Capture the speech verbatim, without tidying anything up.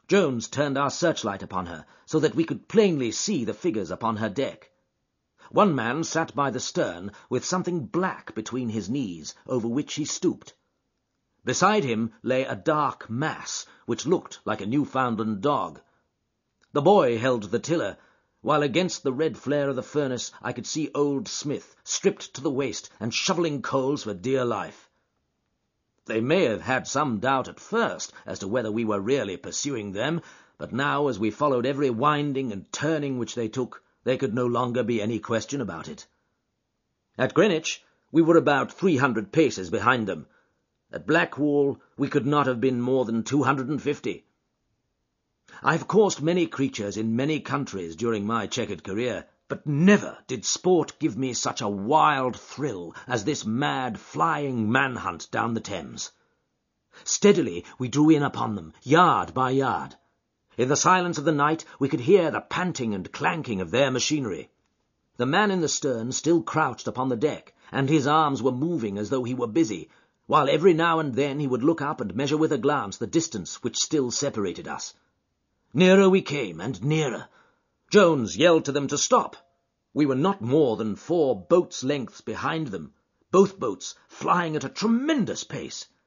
Jones turned our searchlight upon her, so that we could plainly see the figures upon her deck. One man sat by the stern, with something black between his knees, over which he stooped. Beside him lay a dark mass, which looked like a Newfoundland dog. The boy held the tiller, while against the red flare of the furnace I could see old Smith, stripped to the waist and shovelling coals for dear life. They may have had some doubt at first as to whether we were really pursuing them, but now, as we followed every winding and turning which they took, there could no longer be any question about it. At Greenwich we were about three hundred paces behind them. At Blackwall we could not have been more than two hundred and fifty. I have coursed many creatures in many countries during my checkered career, but never did sport give me such a wild thrill as this mad, flying manhunt down the Thames. Steadily we drew in upon them, yard by yard. In the silence of the night we could hear the panting and clanking of their machinery. The man in the stern still crouched upon the deck, and his arms were moving as though he were busy, while every now and then he would look up and measure with a glance the distance which still separated us. Nearer we came, and nearer. Jones yelled to them to stop. We were not more than four boats' lengths behind them, both boats flying at a tremendous pace.